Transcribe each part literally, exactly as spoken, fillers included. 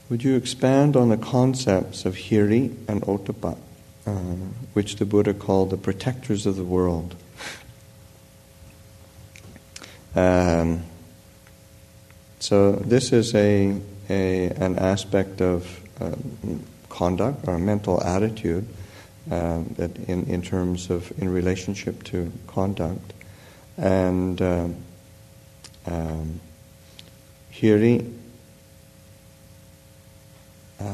would you expand on the concepts of Hiri and Ottappa, uh, which the Buddha called the protectors of the world? Um, so this is a, a an aspect of uh, conduct or mental attitude uh, that in, in terms of in relationship to conduct. And um, um, Hiri uh,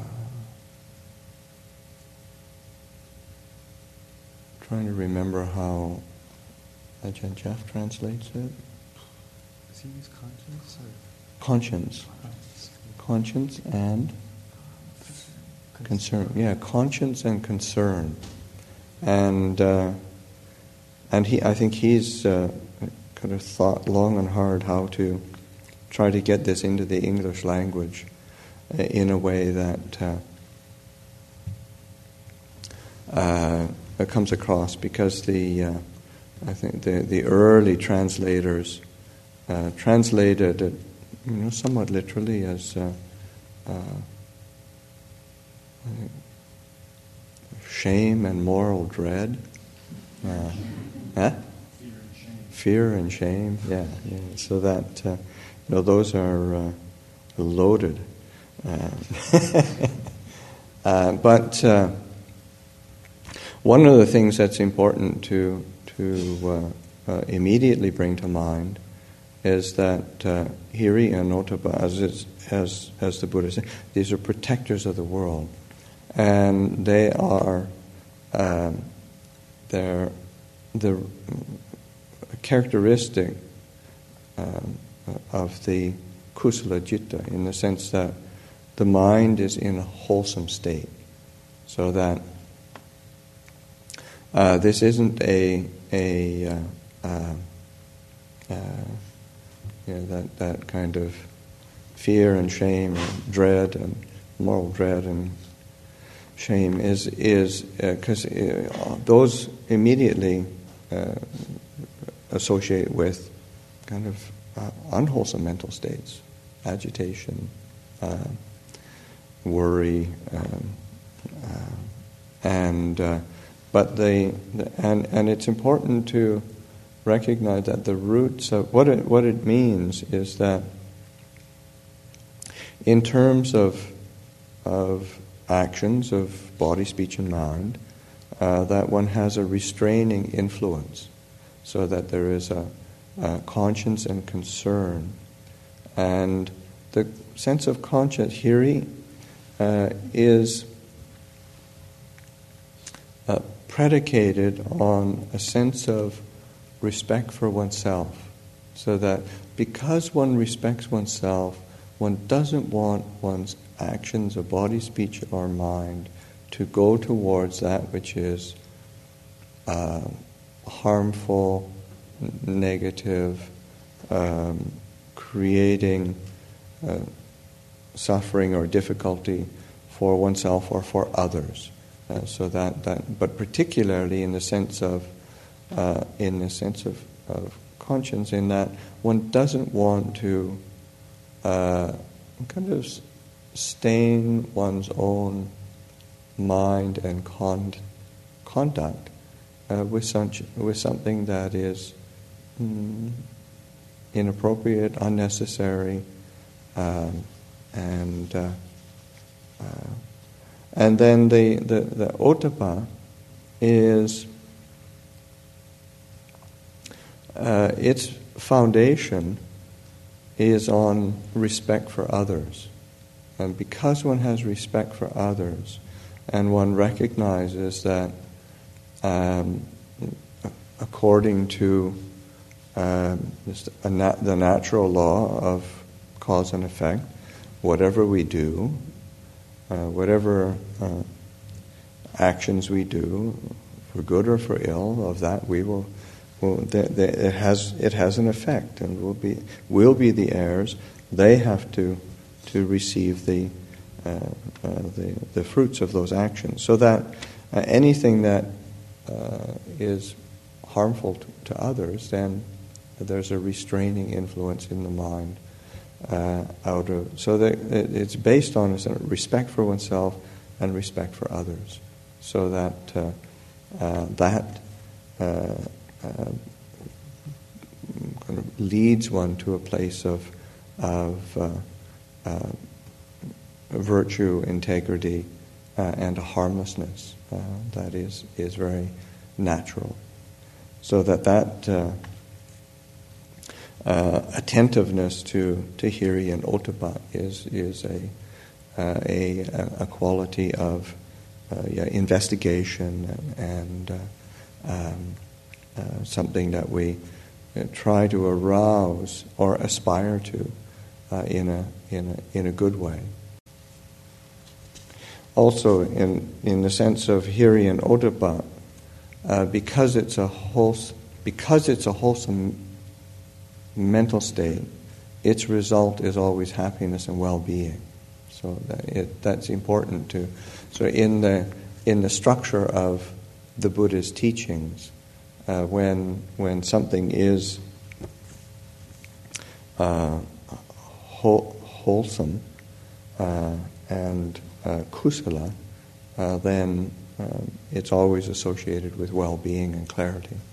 trying to remember how Ajahn Jeff translates it. Does he use conscience or? Conscience. Conscience and concern. Yeah, conscience and concern. And uh, and he, I think he's uh, kind of thought long and hard how to try to get this into the English language uh, in a way that uh, uh, it comes across, because the uh, I think the the early translators uh, translated it, you know, somewhat literally as uh, uh, shame and moral dread. Uh, huh? Fear and shame. Fear and shame, yeah, yeah. So that uh, you know, those are uh, loaded. Uh, uh, but uh, one of the things that's important to to uh, uh, immediately bring to mind is that uh, Hiri and Ottappa, as, is, as as the Buddha said, these are protectors of the world, and they are um, they're the characteristic um, of the kusala citta, in the sense that the mind is in a wholesome state, so that uh, this isn't a a uh, uh, uh, you know, that that kind of fear and shame and dread and moral dread and shame is is because uh, uh, those immediately uh, associate with kind of uh, unwholesome mental states, agitation, uh, worry, um, uh, and uh, but the, the and and it's important to recognize that the roots of what it what it means is that in terms of of actions of body, speech, and mind, uh, that one has a restraining influence, so that there is a, a conscience and concern. And the sense of conscience, Hiri, uh, is uh, predicated on a sense of respect for oneself, so that because one respects oneself, one doesn't want one's actions of body, speech, or mind to go towards that which is uh, harmful, n- negative, um, creating uh, suffering or difficulty for oneself or for others. Uh, so that, that, but particularly in the sense of, uh, in the sense of, of conscience, in that one doesn't want to uh, kind of stain one's own mind and con- conduct uh, with such with something that is mm, inappropriate, unnecessary, um, and uh, uh, and then the the, the Ottappa is uh, its foundation is on respect for others. And because one has respect for others, and one recognizes that um, according to um, just a nat- the natural law of cause and effect, whatever we do, uh, whatever uh, actions we do, for good or for ill, of that we will, will th- th- it has it has an effect, and we'll be we'll be the heirs. They have to. to receive the, uh, uh, the the fruits of those actions, so that uh, anything that uh, is harmful to, to others, then there's a restraining influence in the mind, uh, out of, so that it, it's based on a sort of respect for oneself and respect for others, so that uh, uh, that uh, uh, kind of leads one to a place of of uh, uh, virtue, integrity, uh, and a harmlessness uh, that is is very natural. So that that uh, uh, attentiveness to, to hiri and ottappa is is a uh, a a quality of uh, yeah, investigation and, and uh, um, uh, something that we uh, try to arouse or aspire to uh, in a in a in a good way. Also, in in the sense of hiri and ottappa, uh, because it's a wholes, because it's a wholesome mental state, its result is always happiness and well-being. So that it, that's important too. So in the in the structure of the Buddha's teachings, uh, when when something is uh, whole, wholesome uh, and uh, kusala, uh, then uh, it's always associated with well-being and clarity.